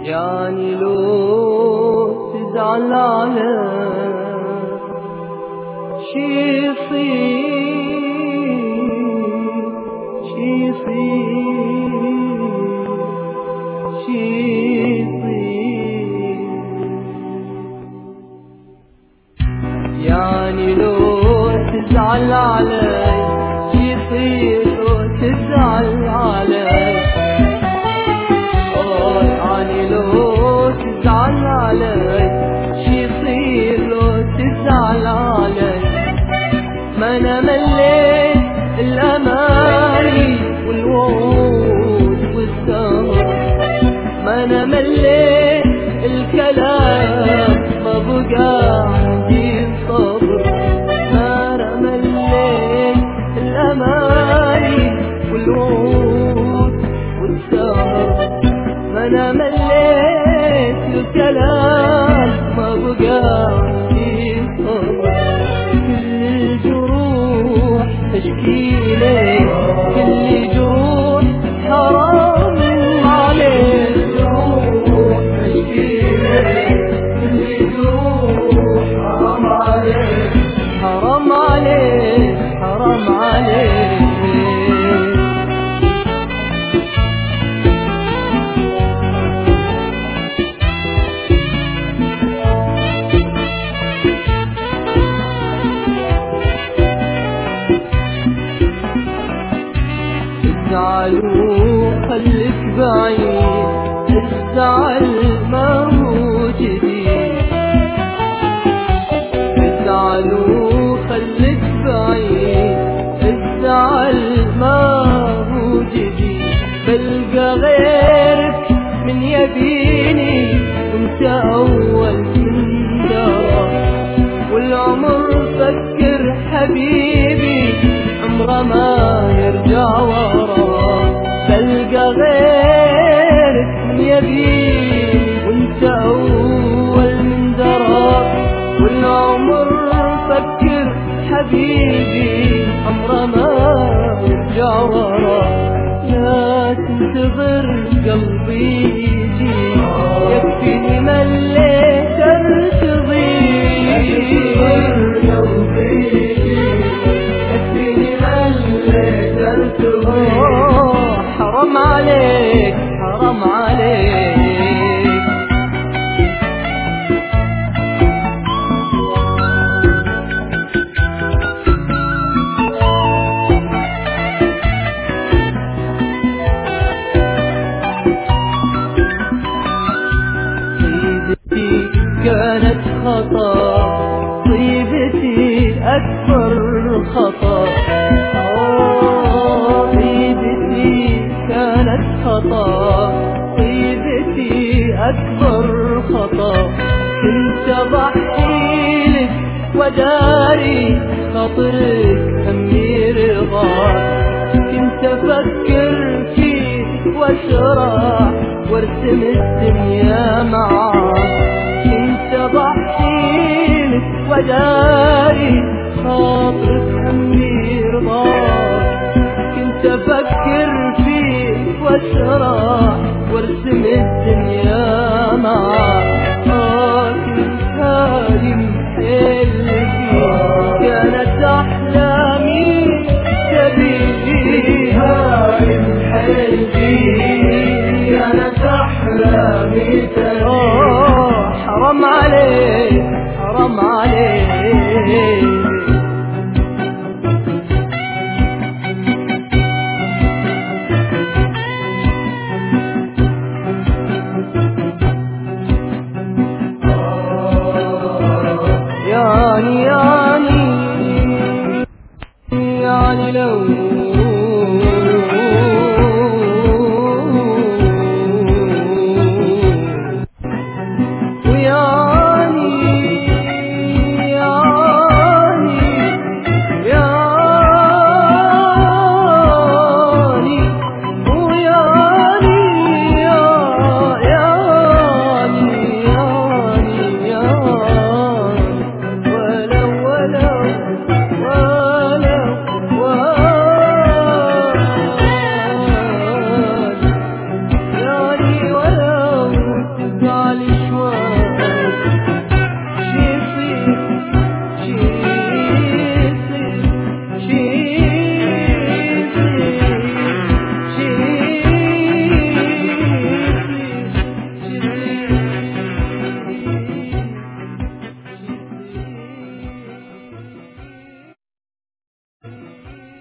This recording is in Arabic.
يعني لو تزعل على شي يصير شي يصير شي يصير، يعني لو تزعل علي شي يصير لو تزعل علي، يعني لو تزعل علي شي يصير لو تزعل علي. ما انا مليت الاماني والوعود والسهر، ما انا مليت الكلام ما بقى عندي صبر، ما انا مليت الاماني والوعود والسهر، ما انا مليت الكلام ما بقى عندي صبر. كل جروح تشكيلي كل جروح حرام عليك، جروح تشكيلي كل جروح حرام عليك، حرام عليك حرام عليك. الزعل وخليك بعيد، الزعل ما هو جديد، الزعل وخليك بعيد، الزعل ما هو جديد. بلقى غيرك من يبيني وانت اول من درى، والعمر فكر حبيبي عمره ما يرجع ورا. بلقى غيرك من يبيني وانت اول من درى، والعمر فكر حبيبي عمره ما يرجع ورا. لا تنتظر قلبي يجي يكفيني مليت ارتضي، حرام عليك حرام عليك. طيبتي كانت خطأ، طيبتي أكبر خطأ، طيبتي كانت خطأ، طيبتي أكبر خطأ. كنت أضحيلك وداري خاطرك همي رضاك، كنت أفكر فيك وأشرح وارسم الدنيا معاك، كنت أضحيلك وداري خاطرك همي رضاك، كنت أفكر فيك وأشرح وارسم الدنيا معاك. كنت هادم حلمي كانت أحلامي سبيلي، هادم حلمي كانت أحلامي سبيلي. حرام عليك حرام عليك. يعني لو